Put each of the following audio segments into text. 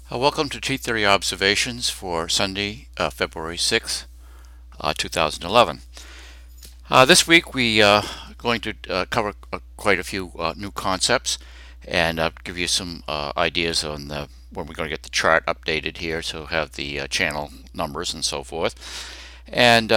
Welcome to T-Theory Observations for Sunday, February 6th, 2011. This week we are going to cover quite a few new concepts and give you some ideas on when we're going to get the chart updated here, so have the channel numbers and so forth. And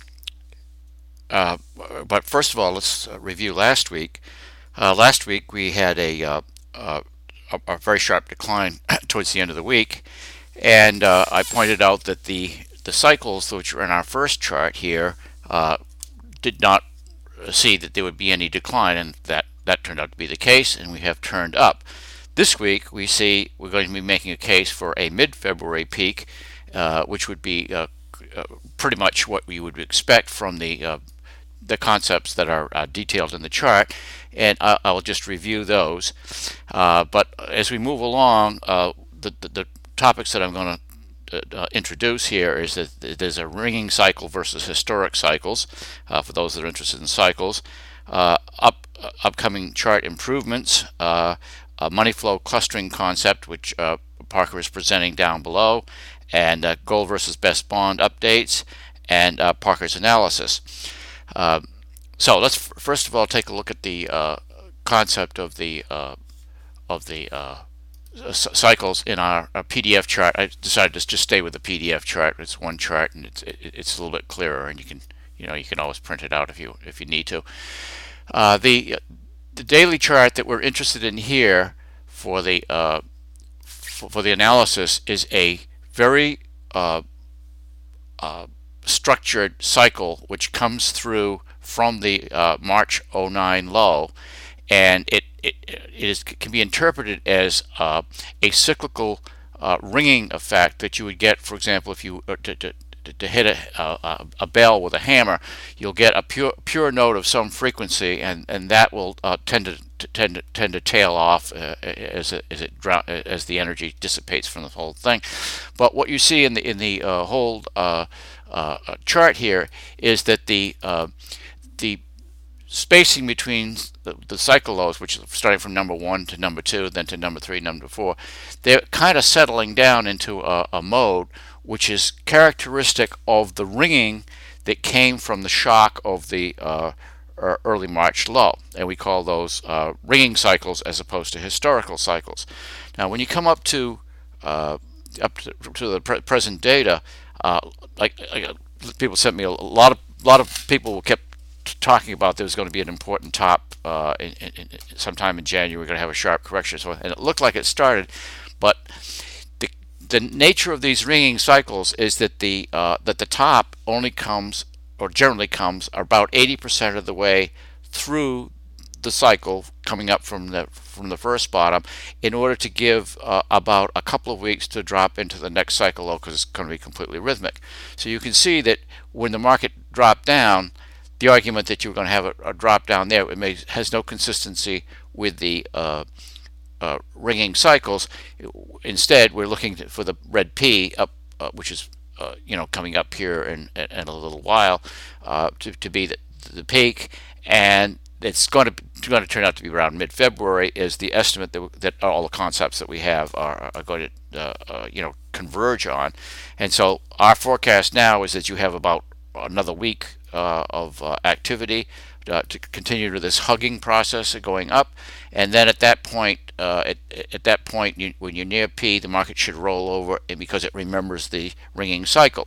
but first of all, let's review last week. Last week we had a very sharp decline towards the end of the week, and I pointed out that the cycles which are in our first chart here did not see that there would be any decline, and that turned out to be the case, and we have turned up. This week we see we're going to be making a case for a mid-February peak, which would be pretty much what we would expect from the concepts that are detailed in the chart, and I'll just review those. But as we move along, the topics that I'm going to introduce here is that there's a ringing cycle versus historic cycles, for those that are interested in cycles, upcoming chart improvements, a money flow clustering concept, which Parker is presenting down below, and gold versus best bond updates, and Parker's analysis. So let's first of all take a look at the concept of the cycles in our PDF chart. I decided to just stay with the PDF chart. It's one chart, and it's a little bit clearer, and you can always print it out if you need to. The daily chart that we're interested in here for the analysis is a very structured cycle which comes through from the March 09 low, and it can be interpreted as a cyclical ringing effect that you would get, for example, if you to hit a bell with a hammer. You'll get a pure note of some frequency, and that will tend to tail off as the energy dissipates from the whole thing. But what you see in the whole chart here is that the spacing between the cycle lows, which is starting from number 1 to number 2, then to number 3, number 4, they're kind of settling down into a mode which is characteristic of the ringing that came from the shock of the early March low, and we call those ringing cycles as opposed to historical cycles. Now, when you come up to the present data, like people sent me a lot of people kept talking about there was going to be an important top sometime in January. We're going to have a sharp correction, and it looked like it started, but the nature of these ringing cycles is that the top only comes, or generally comes, about 80% of the way through the cycle, coming up from the first bottom, in order to give about a couple of weeks to drop into the next cycle low, because it's going to be completely rhythmic. So you can see that when the market dropped down, the argument that you're going to have a drop down there has no consistency with the ringing cycles. Instead, we're looking for the red P up, which is coming up here in a little while, to be the peak, and it's going to turn out to be around mid-February is the estimate that all the concepts that we have are going to converge on. And so our forecast now is that you have about another week of activity to continue to this hugging process of going up, and then at that point, when you're near P, the market should roll over, and because it remembers the ringing cycle.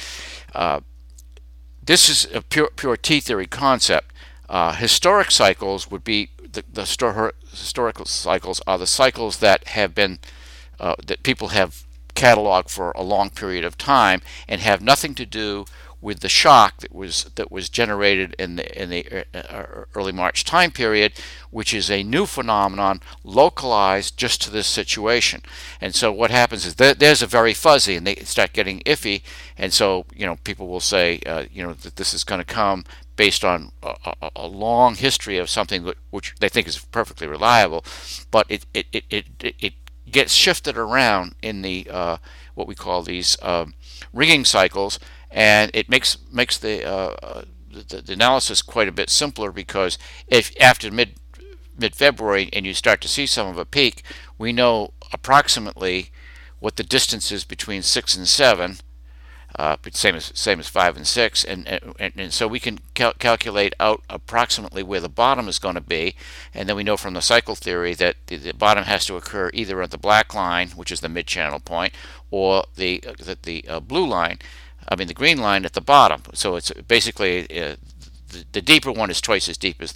This is a pure T-theory concept. Historic cycles would be historical cycles are the cycles that have been that people have cataloged for a long period of time and have nothing to do with the shock that was generated in the early March time period, which is a new phenomenon localized just to this situation. And so what happens is there's a very fuzzy, and they start getting iffy, and so people will say that this is going to come based on a long history of something which they think is perfectly reliable, but it gets shifted around in the what we call these ringing cycles, and it makes the analysis quite a bit simpler, because if after mid-February and you start to see some of a peak, we know approximately what the distance is between 6 and 7, same as 5 and 6, and so we can calculate out approximately where the bottom is going to be, and then we know from the cycle theory that the bottom has to occur either at the black line, which is the mid-channel point, or the blue line, the green line at the bottom. So it's basically the deeper one is twice as deep as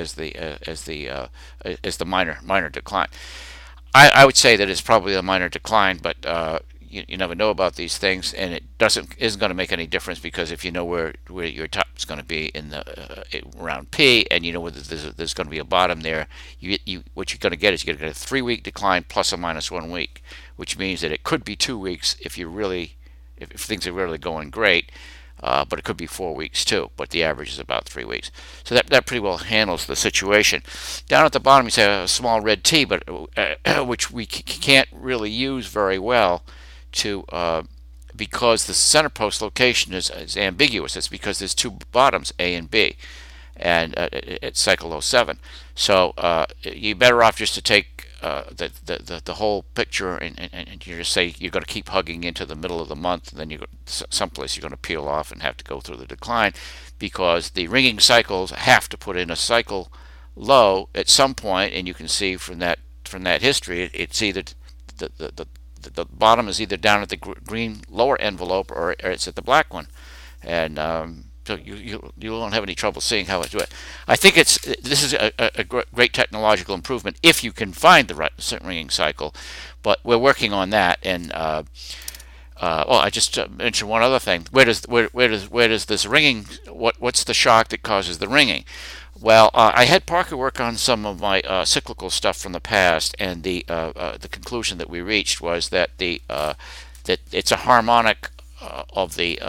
the minor decline. I would say that it's probably a minor decline, but you never know about these things, and it isn't going to make any difference, because if you know where your top is going to be in the around P, and you know whether there's going to be a bottom there, what you're going to get is you're going to get a 3-week decline plus or minus 1 week, which means that it could be 2 weeks if things are really going great. But it could be 4 weeks too, but the average is about 3 weeks. So that pretty well handles the situation. Down at the bottom you say a small red T, but which we can't really use very well because the center post location is ambiguous. It's because there's two bottoms, A and B, and it's cycle 07. So you're better off just to take the whole picture and you just say you're going to keep hugging into the middle of the month, and then someplace you're going to peel off and have to go through the decline, because the ringing cycles have to put in a cycle low at some point, and you can see from that history it's either the bottom is either down at the green lower envelope or it's at the black one, and so you won't have any trouble seeing how I do it. I think this is a great technological improvement if you can find the right ringing cycle, but we're working on that. And I just mentioned one other thing. Where does this ringing? What's the shock that causes the ringing? Well, I had Parker work on some of my cyclical stuff from the past, and the conclusion that we reached was that that it's a harmonic of the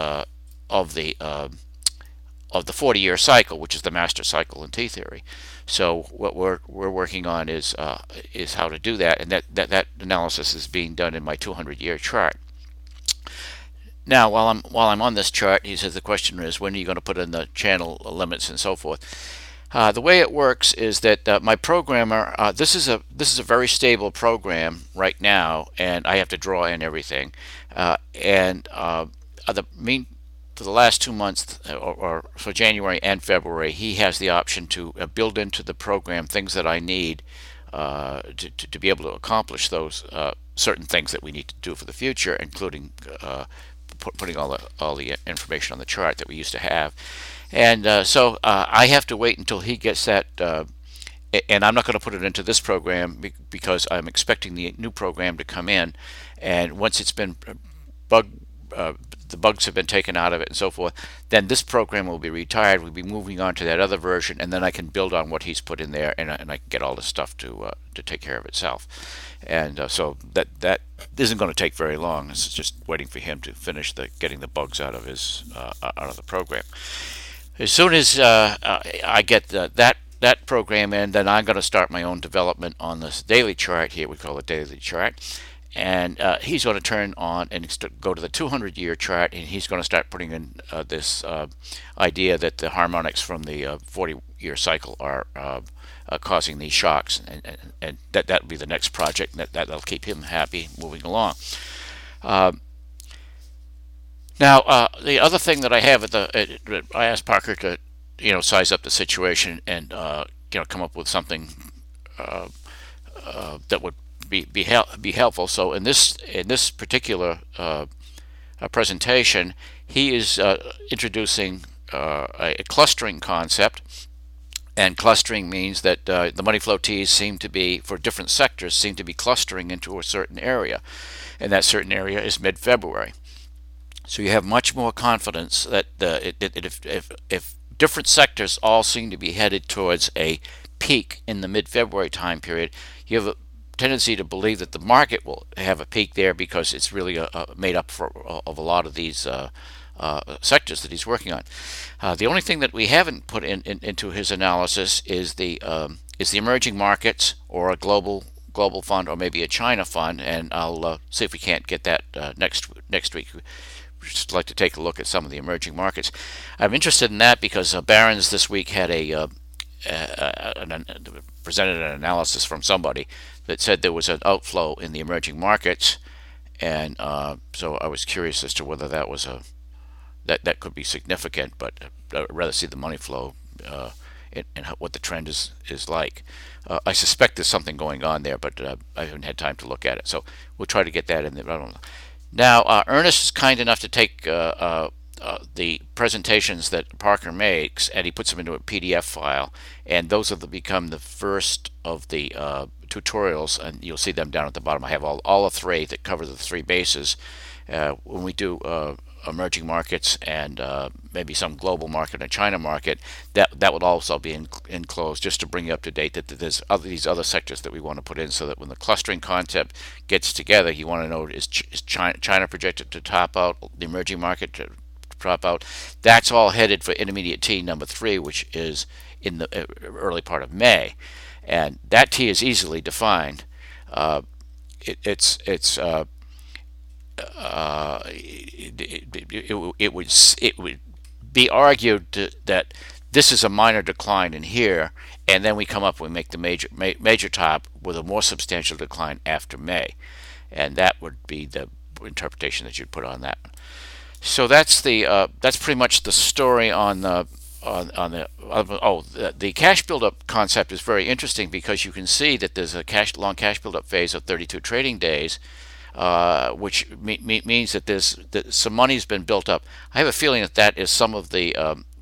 40-year cycle, which is the master cycle in T-theory. So what we're working on is how to do that, and that analysis is being done in my 200-year chart. Now, while I'm on this chart, he says the question is, when are you going to put in the channel limits and so forth? The way it works is that my programmer, this is a very stable program right now, and I have to draw in everything, for the last 2 months, or for January and February, he has the option to build into the program things that I need to be able to accomplish those certain things that we need to do for the future, including putting all the information on the chart that we used to have. And so I have to wait until he gets that, and I'm not going to put it into this program because I'm expecting the new program to come in, and once it's been the bugs have been taken out of it and so forth, then this program will be retired. We'll be moving on to that other version, and then I can build on what he's put in there, and I can get all this stuff to take care of itself. And so that isn't going to take very long. It's just waiting for him to finish getting the bugs out of the program. As soon as I get that program in, then I'm going to start my own development on this daily chart here. We call it daily chart. And he's going to turn on and go to the 200-year chart, and he's going to start putting in this idea that the harmonics from the 40-year cycle are causing these shocks, and that'll be the next project. That'll keep him happy moving along. Now, the other thing that I have I asked Parker to size up the situation and come up with something that would be helpful. So in this particular presentation, he is introducing a clustering concept, and clustering means that the money flow T's seem to be, for different sectors, seem to be clustering into a certain area, and that certain area is mid-February. So you have much more confidence that if different sectors all seem to be headed towards a peak in the mid-February time period, you have a tendency to believe that the market will have a peak there because it's really made up of a lot of these sectors that he's working on. The only thing that we haven't put into his analysis is the emerging markets, or a global fund, or maybe a China fund, and I'll see if we can't get that next week. We'd just like to take a look at some of the emerging markets. I'm interested in that because Barron's this week had presented an analysis from somebody that said there was an outflow in the emerging markets, and so I was curious as to whether that was that could be significant, but I'd rather see the money flow and what the trend is like. I suspect there's something going on there, but I haven't had time to look at it. So we'll try to get that in there. I don't know. Now, Ernest is kind enough to take the presentations that Parker makes, and he puts them into a PDF file, and those have become the first of the tutorials, and you'll see them down at the bottom. I have all the three that cover the three bases. When we do emerging markets and maybe some global market and China market, that would also be enclosed, just to bring you up to date that there's these other sectors that we want to put in, so that when the clustering concept gets together, you want to know, is China projected to top out, the emerging market to drop out. That's all headed for intermediate T number 3, which is in the early part of May, and that T is easily defined. It would be argued that this is a minor decline in here, and then we come up and make the major top with a more substantial decline after May, and that would be the interpretation that you'd put on that. So that's pretty much the story on the the cash buildup concept is very interesting, because you can see that there's a long cash buildup phase of 32 trading days, which means that some money's been built up. I have a feeling that is some of the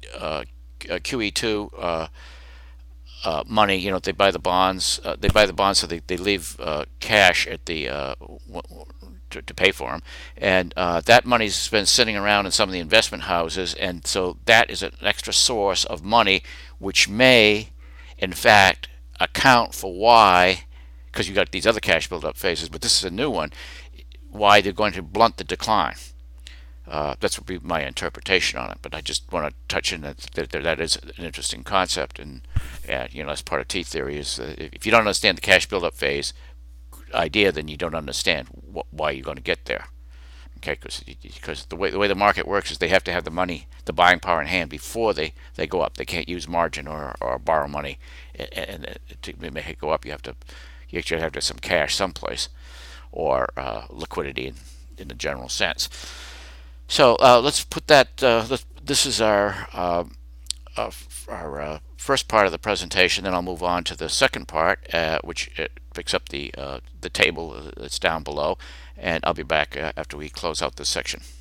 QE2 money. You know, they buy the bonds. So they leave cash at the to pay for them, and that money's been sitting around in some of the investment houses, and so that is an extra source of money, which may, in fact, account for why, because you got these other cash build-up phases, but this is a new one, why they're going to blunt the decline. That's would be my interpretation on it, but I just want to touch in that is an interesting concept, and you know, as part of T theory is if you don't understand the cash build-up phase idea, then you don't understand why you're going to get there. Okay, because the way the market works is they have to have the money, the buying power in hand before they go up. They can't use margin or borrow money, and to make it go up, you actually have to have some cash someplace, or liquidity in the general sense. So let's put that. This is our first part of the presentation. Then I'll move on to the second part, which picks up the table that's down below, and I'll be back after we close out this section.